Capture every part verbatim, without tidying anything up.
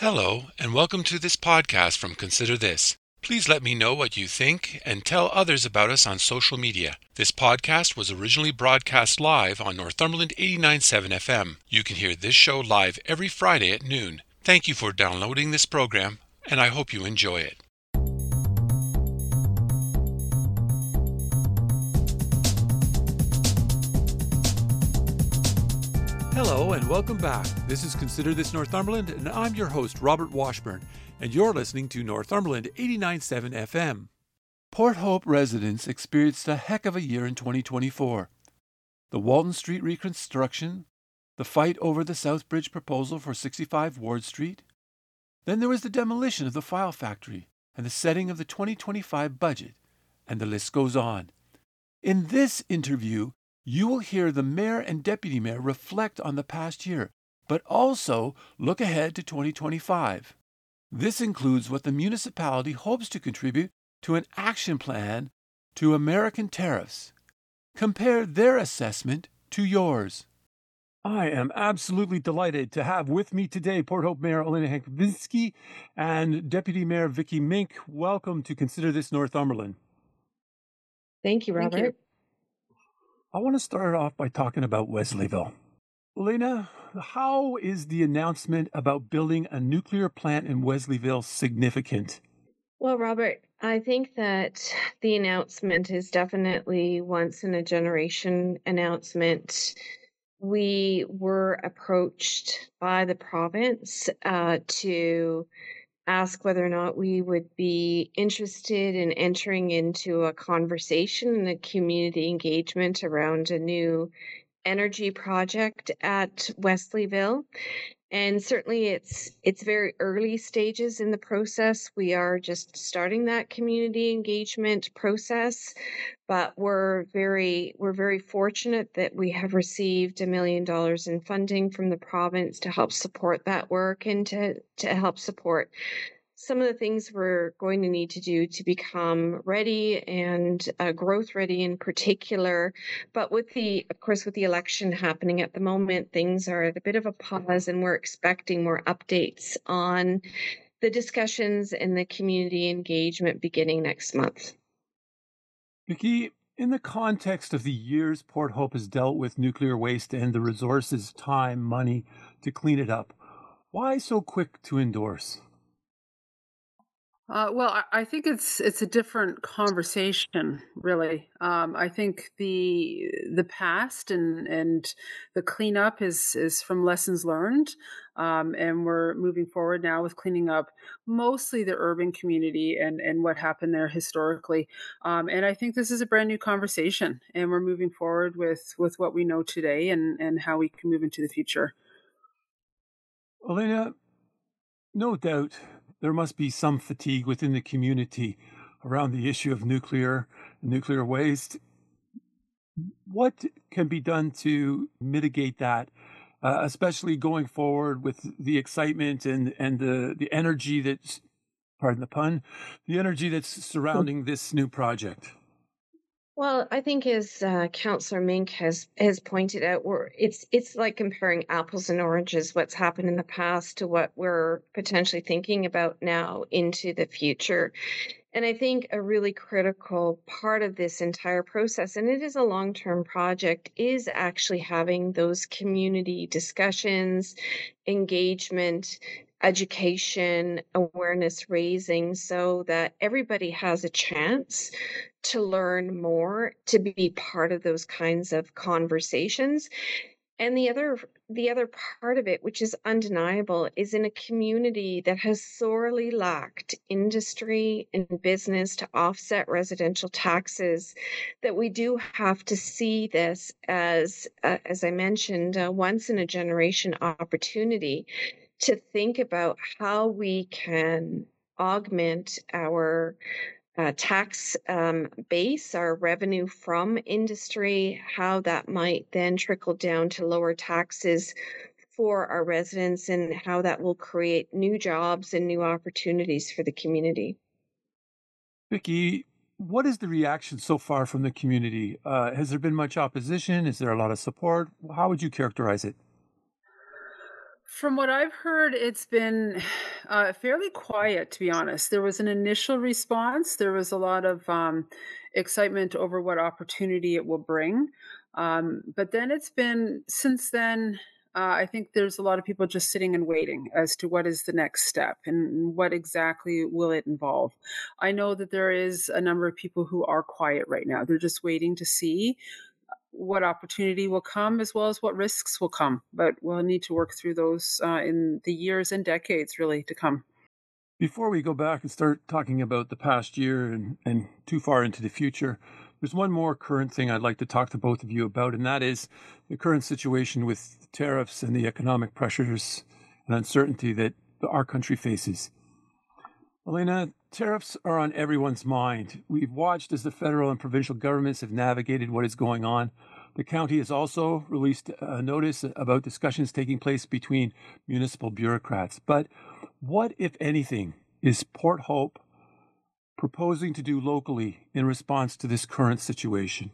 Hello, and welcome to this podcast from Consider This. Please let me know what you think and tell others about us on social media. This podcast was originally broadcast live on Northumberland eighty-nine point seven F M. You can hear this show live every Friday at noon. Thank you for downloading this program, and I hope you enjoy it. Hello and welcome back. This is Consider This Northumberland, and I'm your host, Robert Washburn, and you're listening to Northumberland eighty-nine point seven F M. Port Hope residents experienced a heck of a year in twenty twenty-four. The Walton Street reconstruction, the fight over the South Bridge proposal for sixty-five Ward Street. Then there was the demolition of the file factory and the setting of the twenty twenty-five budget, and the list goes on. In this interview, you will hear the mayor and deputy mayor reflect on the past year, but also look ahead to twenty twenty-five. This includes what the municipality hopes to contribute to an action plan to American tariffs. Compare their assessment to yours. I am absolutely delighted to have with me today Port Hope Mayor Elena Hankovinsky and Deputy Mayor Vicky Mink. Welcome to Consider This Northumberland. Thank you, Robert. Thank you. I want to start off by talking about Wesleyville. Elena, how is the announcement about building a nuclear plant in Wesleyville significant? Well, Robert, I think that the announcement is definitely once in a generation announcement. We were approached by the province uh, to ask whether or not we would be interested in entering into a conversation and a community engagement around a new energy project at Wesleyville. And certainly it's it's very early stages in the process. We are just starting that community engagement process, but we're very we're very fortunate that we have received a million dollars in funding from the province to help support that work and to to help support some of the things we're going to need to do to become ready and uh, growth ready in particular. But with the, of course, with the election happening at the moment, things are at a bit of a pause, and we're expecting more updates on the discussions and the community engagement beginning next month. Vicky, in the context of the years Port Hope has dealt with nuclear waste and the resources, time, money to clean it up, why so quick to endorse? Uh, well, I, I think it's it's a different conversation, really. Um, I think the the past and and the cleanup is is from lessons learned, um, and we're moving forward now with cleaning up mostly the urban community and and what happened there historically. Um, and I think this is a brand new conversation, and we're moving forward with with what we know today and and how we can move into the future. Elena, no doubt there must be some fatigue within the community around the issue of nuclear nuclear waste. What can be done to mitigate that, uh, especially going forward with the excitement and, and the, the energy that's, pardon the pun, the energy that's surrounding this new project? Well, I think as uh, Councillor Mink has has pointed out, we're, it's it's like comparing apples and oranges, what's happened in the past to what we're potentially thinking about now into the future. And I think a really critical part of this entire process, and it is a long-term project, is actually having those community discussions, engagement, education, awareness raising, so that everybody has a chance to learn more, to be part of those kinds of conversations. And the other the other part of it, which is undeniable, is in a community that has sorely lacked industry and business to offset residential taxes, that we do have to see this as, uh, as I mentioned, a once in a generation opportunity to think about how we can augment our uh, tax um, base, our revenue from industry, how that might then trickle down to lower taxes for our residents, and how that will create new jobs and new opportunities for the community. Vicky, what is the reaction so far from the community? Uh, has there been much opposition? Is there a lot of support? How would you characterize it? From what I've heard, it's been uh, fairly quiet, to be honest. There was an initial response. There was a lot of um, excitement over what opportunity it will bring. Um, but then it's been, since then, uh, I think there's a lot of people just sitting and waiting as to what is the next step and what exactly will it involve. I know that there is a number of people who are quiet right now. They're just waiting to see what opportunity will come as well as what risks will come. But we'll need to work through those uh, in the years and decades really to come. Before we go back and start talking about the past year and, and too far into the future, there's one more current thing I'd like to talk to both of you about, and that is the current situation with tariffs and the economic pressures and uncertainty that our country faces. Elena, tariffs are on everyone's mind. We've watched as the federal and provincial governments have navigated what is going on. The county has also released a notice about discussions taking place between municipal bureaucrats. But what, if anything, is Port Hope proposing to do locally in response to this current situation?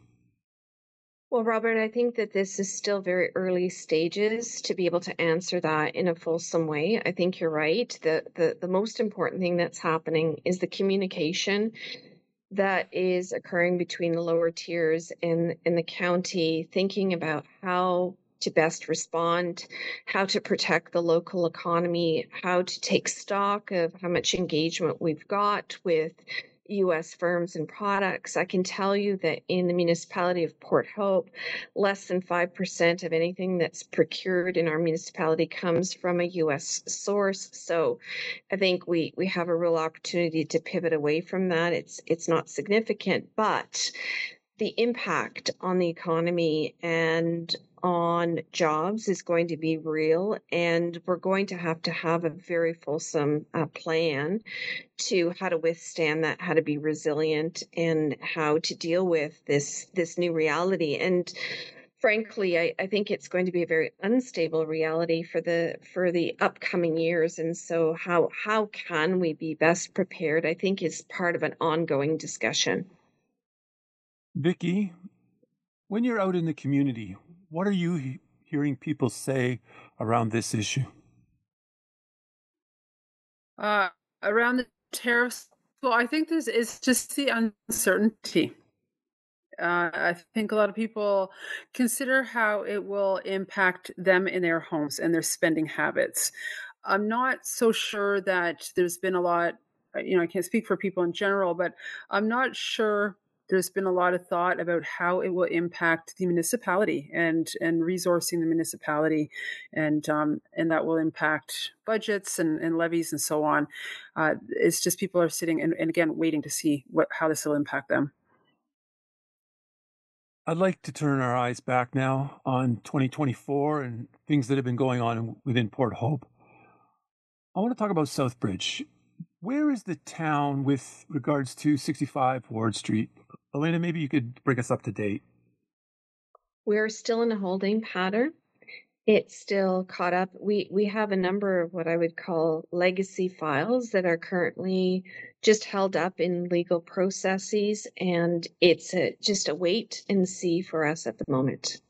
Well, Robert, I think that this is still very early stages to be able to answer that in a fulsome way. I think you're right. The, the, the most important thing that's happening is the communication that is occurring between the lower tiers in, in the county, thinking about how to best respond, how to protect the local economy, how to take stock of how much engagement we've got with U S firms and products. I can tell you that in the municipality of Port Hope, less than five percent of anything that's procured in our municipality comes from a U S source. So I think we, we have a real opportunity to pivot away from that. It's, it's not significant, but the impact on the economy and on jobs is going to be real, and we're going to have to have a very fulsome uh, plan to how to withstand that, how to be resilient, and how to deal with this this new reality. And frankly, I, I think it's going to be a very unstable reality for the for the upcoming years. And so how how can we be best prepared, I think, is part of an ongoing discussion. Vicki, when you're out in the community, what are you he- hearing people say around this issue? Uh, around the tariffs, well, I think this is just the uncertainty. Uh, I think a lot of people consider how it will impact them in their homes and their spending habits. I'm not so sure that there's been a lot, uh, you know, I can't speak for people in general, but I'm not sure there's been a lot of thought about how it will impact the municipality and and resourcing the municipality, and um, and that will impact budgets and, and levies and so on. Uh, it's just people are sitting and, and again waiting to see what how this will impact them. I'd like to turn our eyes back now on twenty twenty-four and things that have been going on within Port Hope. I want to talk about Southbridge. Where is the town with regards to sixty-five Ward Street? Elena, maybe you could bring us up to date. We're still in a holding pattern. It's still caught up. We we have a number of what I would call legacy files that are currently just held up in legal processes, and it's a, just a wait and see for us at the moment.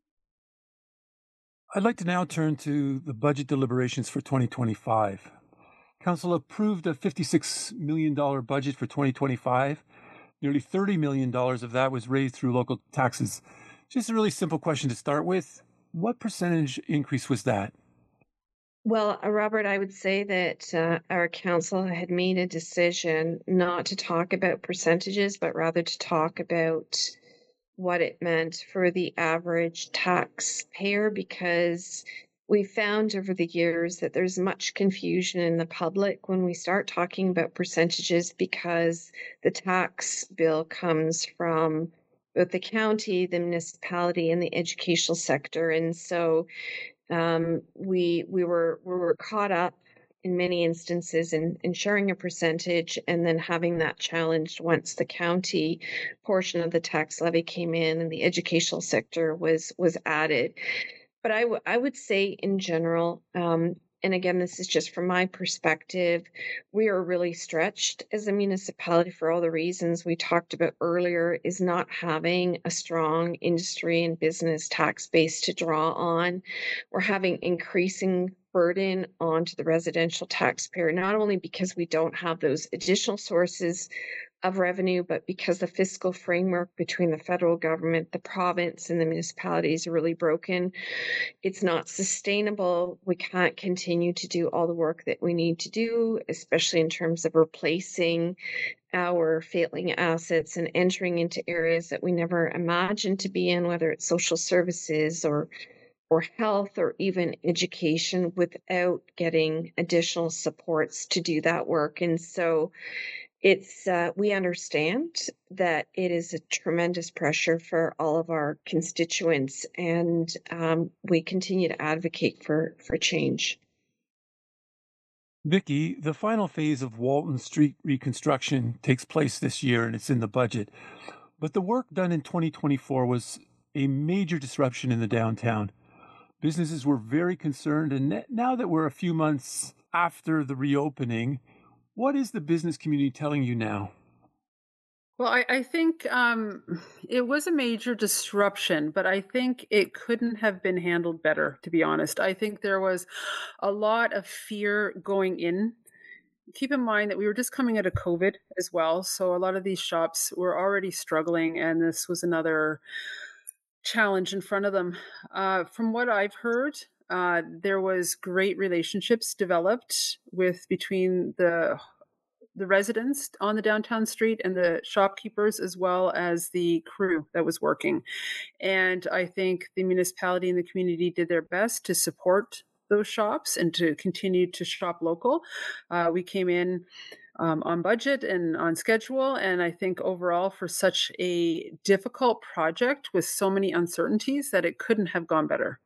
I'd like to now turn to the budget deliberations for twenty twenty-five. Council approved a fifty-six million dollars budget for twenty twenty-five. Nearly thirty million dollars of that was raised through local taxes. Just a really simple question to start with. What percentage increase was that? Well, uh, Robert, I would say that uh, our council had made a decision not to talk about percentages, but rather to talk about what it meant for the average taxpayer, because we found over the years that there's much confusion in the public when we start talking about percentages, because the tax bill comes from both the county, the municipality, and the educational sector. And so um, we we were we were caught up in many instances in, in sharing a percentage and then having that challenged once the county portion of the tax levy came in and the educational sector was was added. But I, w- I would say in general, um, and again, this is just from my perspective, we are really stretched as a municipality for all the reasons we talked about earlier, is not having a strong industry and business tax base to draw on. We're having increasing burden onto the residential taxpayer, not only because we don't have those additional sources of revenue, but because the fiscal framework between the federal government, the province, and the municipalities are really broken. It's not sustainable. We can't continue to do all the work that we need to do, especially in terms of replacing our failing assets and entering into areas that we never imagined to be in, whether it's social services or or health or even education, without getting additional supports to do that work. And so it's uh, we understand that it is a tremendous pressure for all of our constituents, and um, we continue to advocate for for change. Vicky, the final phase of Walton Street reconstruction takes place this year and it's in the budget. But the work done in twenty twenty-four was a major disruption in the downtown. Businesses were very concerned, and now that we're a few months after the reopening, what is the business community telling you now? Well, I, I think um, it was a major disruption, but I think it couldn't have been handled better, to be honest. I think there was a lot of fear going in. Keep in mind that we were just coming out of COVID as well. So a lot of these shops were already struggling, and this was another challenge in front of them. Uh, from what I've heard, uh, there was great relationships developed with between the the residents on the downtown street and the shopkeepers, as well as the crew that was working. And I think the municipality and the community did their best to support those shops and to continue to shop local. Uh, we came in um, on budget and on schedule. And I think overall, for such a difficult project with so many uncertainties, that it couldn't have gone better.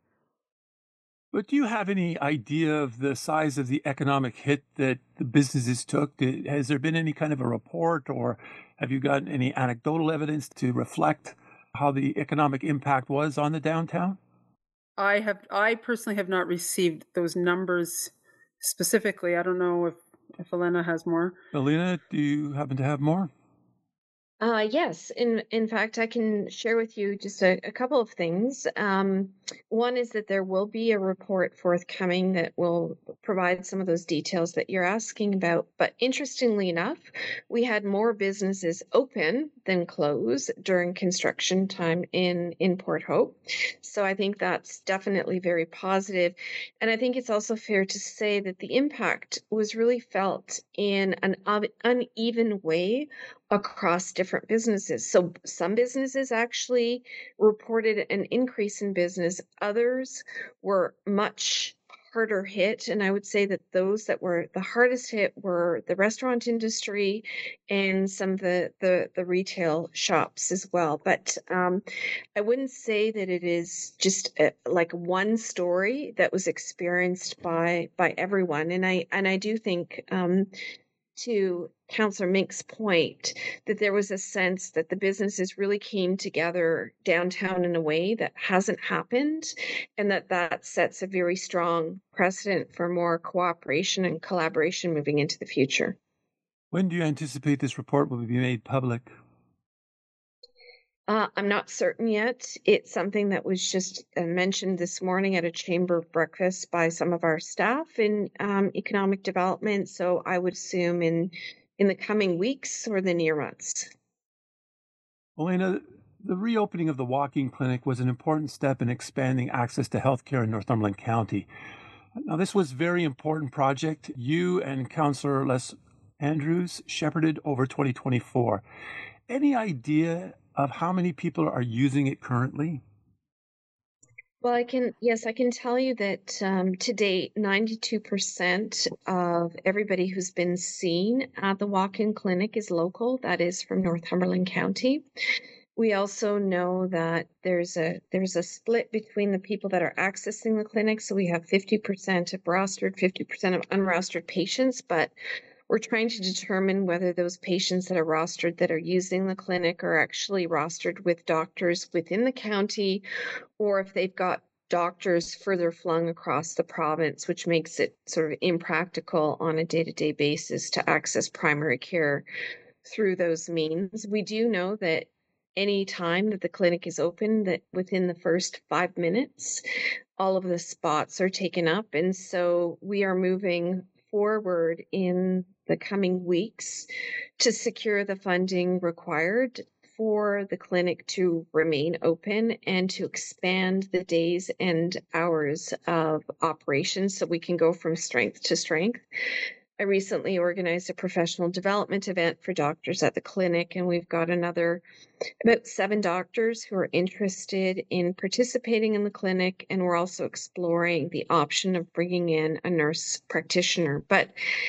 But do you have any idea of the size of the economic hit that the businesses took? Did, has there been any kind of a report, or have you got any anecdotal evidence to reflect how the economic impact was on the downtown? I have, I personally have not received those numbers specifically. I don't know if, if Elena has more. Elena, do you happen to have more? Uh, yes, in in fact, I can share with you just a, a couple of things. Um, one is that there will be a report forthcoming that will provide some of those details that you're asking about. But interestingly enough, we had more businesses open than close during construction time in in Port Hope. So I think that's definitely very positive. And I think it's also fair to say that the impact was really felt in an un- uneven way across different businesses. So some businesses actually reported an increase in business. Others were much harder hit. And I would say that those that were the hardest hit were the restaurant industry and some of the, the, the retail shops as well. But um, I wouldn't say that it is just a, like one story that was experienced by by everyone. And I and I do think um, to Councillor Mink's point, that there was a sense that the businesses really came together downtown in a way that hasn't happened, and that that sets a very strong precedent for more cooperation and collaboration moving into the future. When do you anticipate this report will be made public? Uh, I'm not certain yet. It's something that was just uh, mentioned this morning at a chamber breakfast by some of our staff in um, economic development. So I would assume in in the coming weeks or the near months. Elena, the reopening of the walk-in clinic was an important step in expanding access to healthcare in Northumberland County. Now, this was a very important project you and Councillor Les Andrews shepherded over twenty twenty-four. Any idea of how many people are using it currently? Well, I can, yes, I can tell you that um, to date, ninety-two percent of everybody who's been seen at the walk-in clinic is local. That is from Northumberland County. We also know that there's a there's a split between the people that are accessing the clinic. So we have fifty percent of rostered, fifty percent of unrostered patients, but we're trying to determine whether those patients that are rostered that are using the clinic are actually rostered with doctors within the county, or if they've got doctors further flung across the province, which makes it sort of impractical on a day-to-day basis to access primary care through those means. We do know that any time that the clinic is open, that within the first five minutes, all of the spots are taken up. And so we are moving forward in the coming weeks to secure the funding required for the clinic to remain open and to expand the days and hours of operations so we can go from strength to strength. I recently organized a professional development event for doctors at the clinic, and we've got another about seven doctors who are interested in participating in the clinic, and we're also exploring the option of bringing in a nurse practitioner. But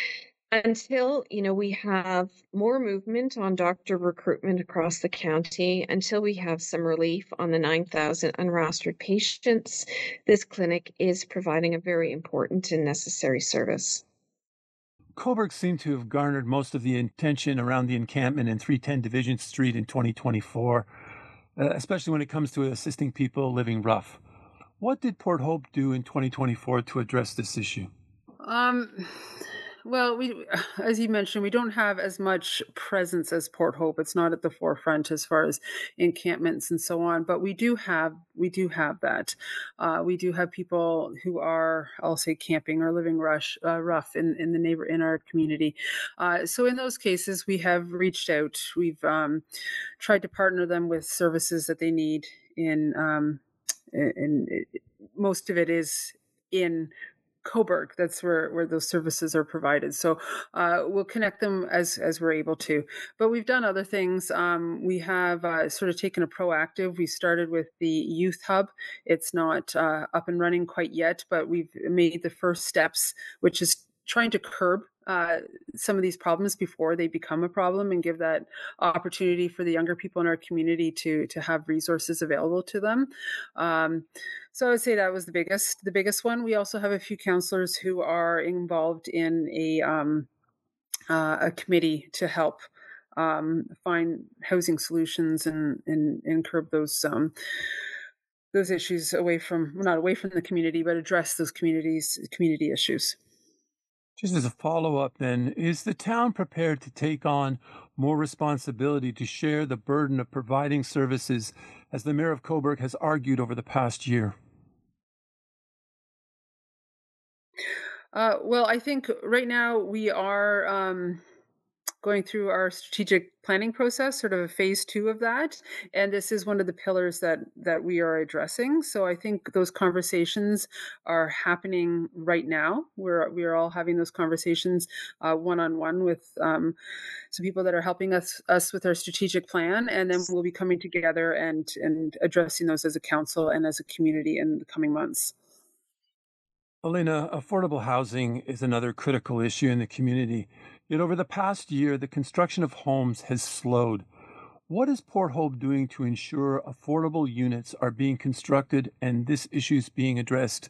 until, you know, we have more movement on doctor recruitment across the county, until we have some relief on the nine thousand unrostered patients, this clinic is providing a very important and necessary service. Cobourg seemed to have garnered most of the attention around the encampment in three ten Division Street in twenty twenty-four, uh, especially when it comes to assisting people living rough. What did Port Hope do in twenty twenty-four to address this issue? Um, well, we, as you mentioned, we don't have as much presence as Port Hope. It's not at the forefront as far as encampments and so on. But we do have, we do have that. Uh, we do have people who are, I'll say, camping or living rush, uh, rough in in the neighbor in our community. Uh, so in those cases, we have reached out. We've um, tried to partner them with services that they need. In, um, in, in most of it is in Cobourg. That's where, where those services are provided. So uh, we'll connect them as as we're able to. But we've done other things. Um, we have uh, sort of taken a proactive. We started with the youth hub. It's not uh, up and running quite yet, but we've made the first steps, which is trying to curb uh, some of these problems before they become a problem and give that opportunity for the younger people in our community to to have resources available to them. Um, so I would say that was the biggest the biggest one. We also have a few counselors who are involved in a um, uh, a committee to help um, find housing solutions and and, and curb those um, those issues away from well, not away from the community, but address those communities community issues. Just as a follow-up then, is the town prepared to take on more responsibility to share the burden of providing services, as the Mayor of Cobourg has argued over the past year? Uh, well, I think right now we are um, going through our strategic planning process, sort of a phase two of that, and this is one of the pillars that that we are addressing. So I think those conversations are happening right now. We're we are all having those conversations one on one with um, some people that are helping us us with our strategic plan, and then we'll be coming together and and addressing those as a council and as a community in the coming months. Elena, affordable housing is another critical issue in the community. Yet over the past year, the construction of homes has slowed. What is Port Hope doing to ensure affordable units are being constructed and this issue is being addressed?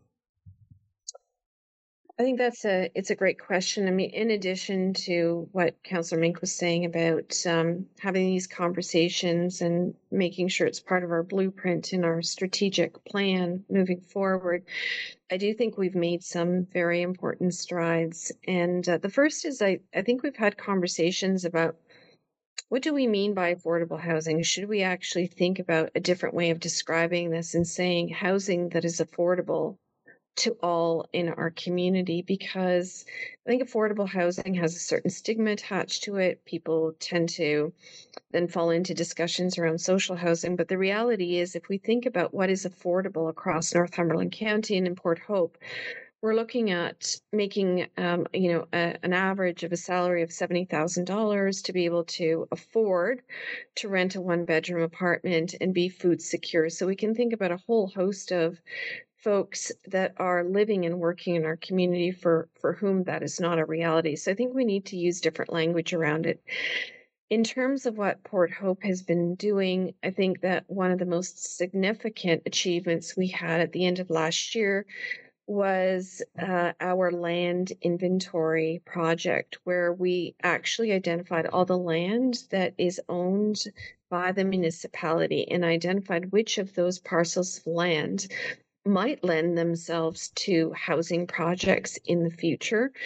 I think that's a it's a great question. I mean, in addition to what Councillor Mink was saying about um, having these conversations and making sure it's part of our blueprint in our strategic plan moving forward, I do think we've made some very important strides. And uh, the first is I, I think we've had conversations about what do we mean by affordable housing? Should we actually think about a different way of describing this and saying housing that is affordable to all in our community? Because I think affordable housing has a certain stigma attached to it. People tend to then fall into discussions around social housing. But the reality is, if we think about what is affordable across Northumberland County and in Port Hope, we're looking at making, um, you know, a, an average of a salary of seventy thousand dollars to be able to afford to rent a one-bedroom apartment and be food secure. So we can think about a whole host of folks that are living and working in our community for, for whom that is not a reality. So I think we need to use different language around it. In terms of what Port Hope has been doing, I think that one of the most significant achievements we had at the end of last year was uh, our land inventory project, where we actually identified all the land that is owned by the municipality and identified which of those parcels of land might lend themselves to housing projects in the future.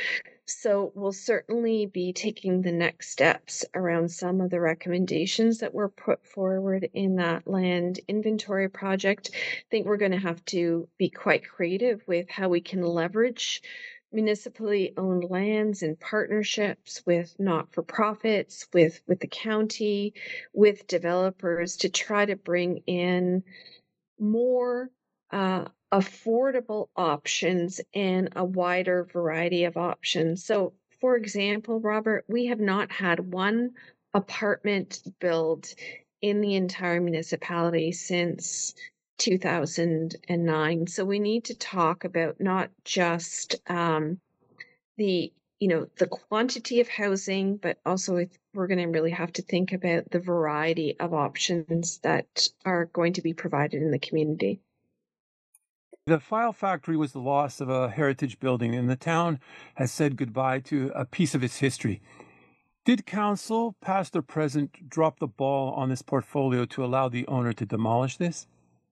So we'll certainly be taking the next steps around some of the recommendations that were put forward in that land inventory project. I think we're going to have to be quite creative with how we can leverage municipally owned lands and partnerships with not-for-profits, with with the county, with developers to try to bring in more uh, affordable options and a wider variety of options. So, for example, Robert, we have not had one apartment build in the entire municipality since two thousand nine. So we need to talk about not just um, the you know the quantity of housing, but also if we're going to really have to think about the variety of options that are going to be provided in the community. The File Factory was the loss of a heritage building, and the town has said goodbye to a piece of its history. Did council, past or present, drop the ball on this portfolio to allow the owner to demolish this?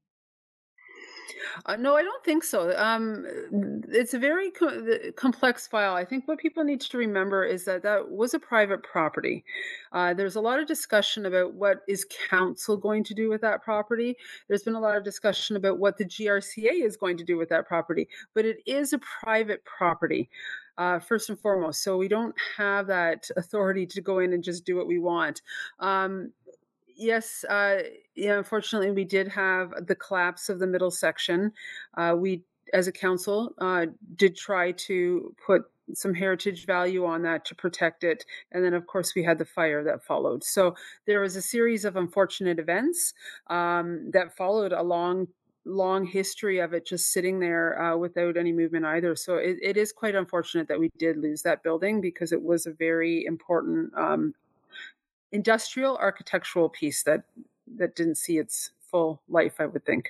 Uh, no, I don't think so. Um, it's a very co- the- complex file. I think what people need to remember is that that was a private property. Uh, there's a lot of discussion about what is council going to do with that property. There's been a lot of discussion about what the G R C A is going to do with that property, but it is a private property. Uh, first and foremost. So we don't have that authority to go in and just do what we want. Um, Yes, uh, yeah, unfortunately, we did have the collapse of the middle section. Uh, we, as a council, uh, did try to put some heritage value on that to protect it. And then, of course, we had the fire that followed. So there was a series of unfortunate events um, that followed a long long history of it just sitting there uh, without any movement either. So it, it is quite unfortunate that we did lose that building because it was a very important um, industrial architectural piece that that didn't see its full life, I would think.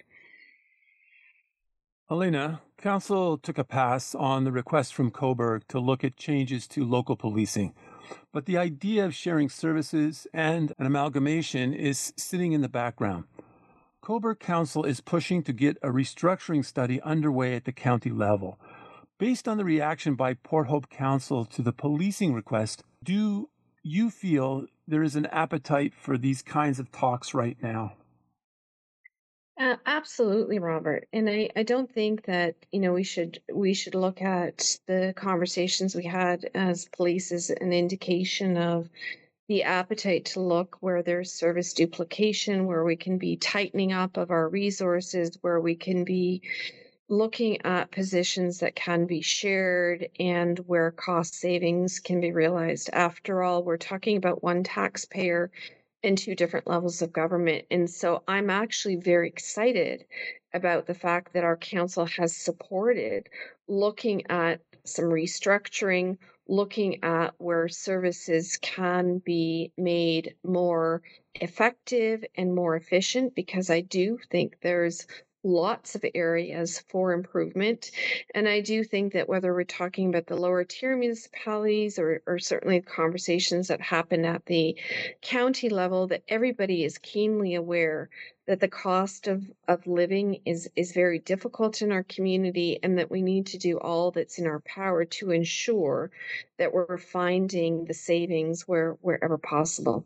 Elena, council took a pass on the request from Cobourg to look at changes to local policing, but the idea of sharing services and an amalgamation is sitting in the background. Cobourg Council is pushing to get a restructuring study underway at the county level. Based on the reaction by Port Hope Council to the policing request, do you feel there is an appetite for these kinds of talks right now? Uh, absolutely, Robert. And I, I don't think that, you know, we should we should look at the conversations we had as police as an indication of the appetite to look where there's service duplication, where we can be tightening up of our resources, where we can be looking at positions that can be shared and where cost savings can be realized. After all, we're talking about one taxpayer and two different levels of government. And so I'm actually very excited about the fact that our council has supported looking at some restructuring, looking at where services can be made more effective and more efficient, because I do think there's lots of areas for improvement. And I do think that whether we're talking about the lower tier municipalities or, or certainly conversations that happen at the county level, that everybody is keenly aware that the cost of, of living is, is very difficult in our community and that we need to do all that's in our power to ensure that we're finding the savings where wherever possible.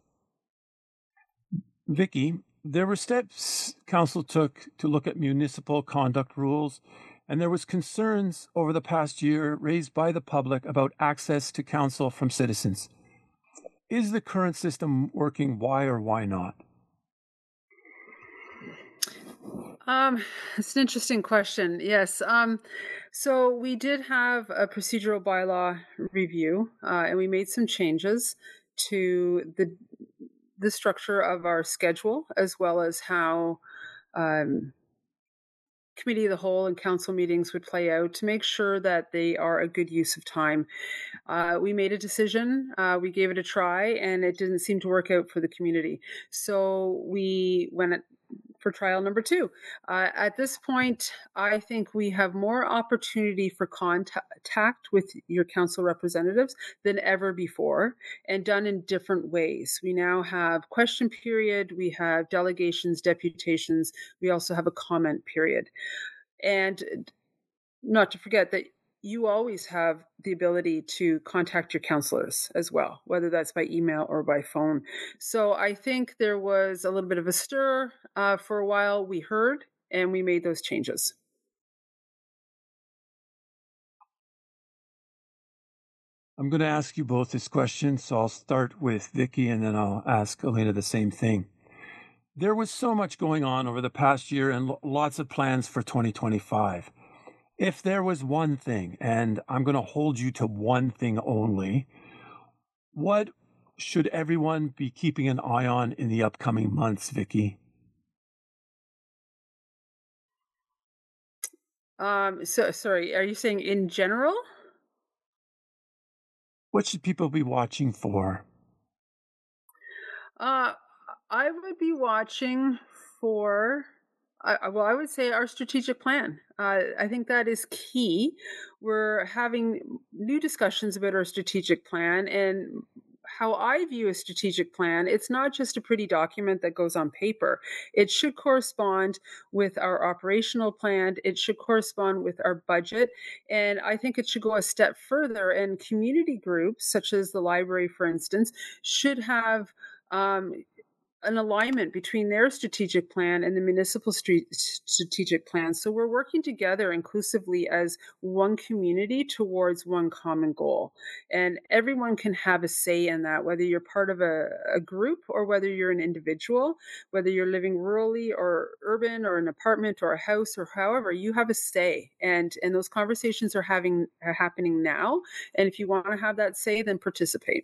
Vicky, there were steps council took to look at municipal conduct rules, and there was concerns over the past year raised by the public about access to council from citizens. Is the current system working? Why or why not? Um, it's an interesting question. Yes. Um, so we did have a procedural bylaw review, uh, and we made some changes to the the structure of our schedule, as well as how um, committee of the whole and council meetings would play out to make sure that they are a good use of time. Uh, we made a decision, uh, we gave it a try, and it didn't seem to work out for the community. So we went for trial number two. Uh, at this point, I think we have more opportunity for contact with your council representatives than ever before, and done in different ways. We now have question period, we have delegations, deputations, we also have a comment period. And not to forget that you always have the ability to contact your counselors as well, whether that's by email or by phone. So I think there was a little bit of a stir uh, for a while. We heard and we made those changes. I'm going to ask you both this question, so I'll start with Vicky and then I'll ask Elena the same thing. There was so much going on over the past year and lots of plans for twenty twenty-five. If there was one thing, and I'm going to hold you to one thing only, what should everyone be keeping an eye on in the upcoming months, Vicky? Um, so, sorry, are you saying in general? What should people be watching for? Uh, I would be watching for, I, well, I would say our strategic plan. Uh, I think that is key. We're having new discussions about our strategic plan, and how I view a strategic plan, it's not just a pretty document that goes on paper. It should correspond with our operational plan. It should correspond with our budget. And I think it should go a step further. And community groups, such as the library, for instance, should have um, an alignment between their strategic plan and the municipal street strategic plan. So we're working together inclusively as one community towards one common goal. And everyone can have a say in that, whether you're part of a, a group or whether you're an individual, whether you're living rurally or urban or an apartment or a house or however, you have a say. And, and those conversations are having are happening now. And if you want to have that say, then participate.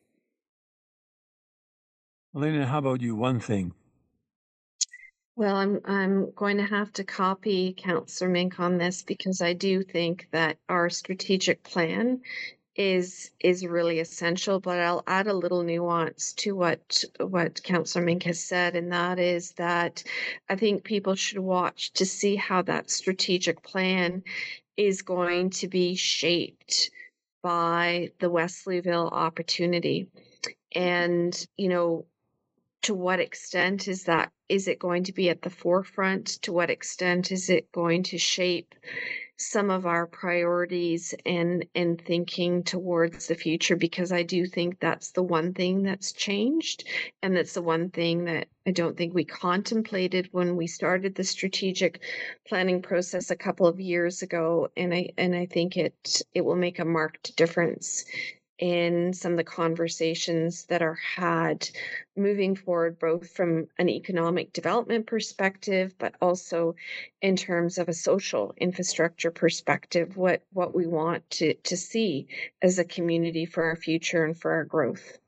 Elena, how about you? One thing. Well, I'm I'm going to have to copy Councillor Mink on this because I do think that our strategic plan is is really essential, but I'll add a little nuance to what what Councillor Mink has said, and that is that I think people should watch to see how that strategic plan is going to be shaped by the Wesleyville opportunity. And, you know, to what extent is that, is it going to be at the forefront? To what extent is it going to shape some of our priorities and, and thinking towards the future? Because I do think that's the one thing that's changed. And that's the one thing that I don't think we contemplated when we started the strategic planning process a couple of years ago. And I, and I think it, it will make a marked difference in some of the conversations that are had moving forward, both from an economic development perspective, but also in terms of a social infrastructure perspective, what, what we want to, to see as a community for our future and for our growth.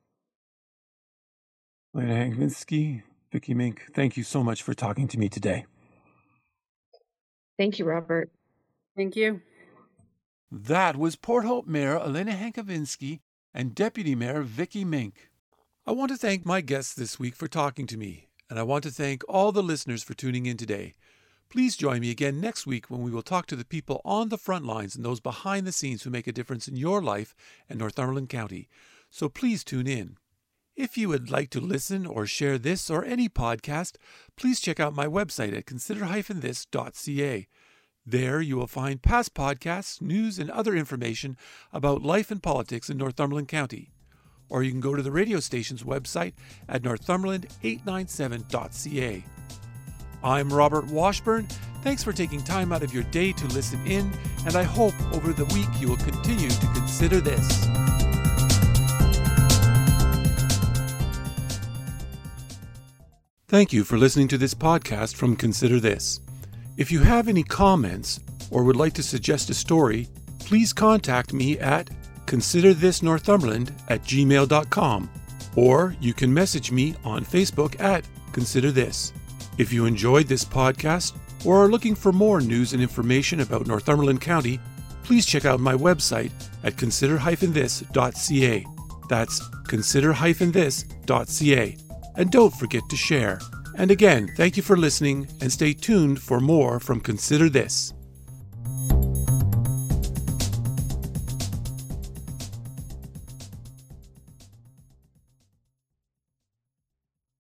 Elena Hank-Vinsky, Vicky Mink, thank you so much for talking to me today. Thank you, Robert. Thank you. That was Port Hope Mayor Elena Hank-Vinsky and Deputy Mayor Vicky Mink. I want to thank my guests this week for talking to me, and I want to thank all the listeners for tuning in today. Please join me again next week when we will talk to the people on the front lines and those behind the scenes who make a difference in your life and Northumberland County. So please tune in. If you would like to listen or share this or any podcast, please check out my website at consider dash this dot c a. There you will find past podcasts, news, and other information about life and politics in Northumberland County. Or you can go to the radio station's website at northumberland eight ninety-seven dot c a. I'm Robert Washburn. Thanks for taking time out of your day to listen in, and I hope over the week you will continue to consider this. Thank you for listening to this podcast from Consider This. If you have any comments or would like to suggest a story, please contact me at consider this northumberland at gmail dot com, or you can message me on Facebook at Consider This. If you enjoyed this podcast or are looking for more news and information about Northumberland County, please check out my website at consider dash this dot c a. That's consider dash this dot c a. And don't forget to share. And again, thank you for listening, and stay tuned for more from Consider This.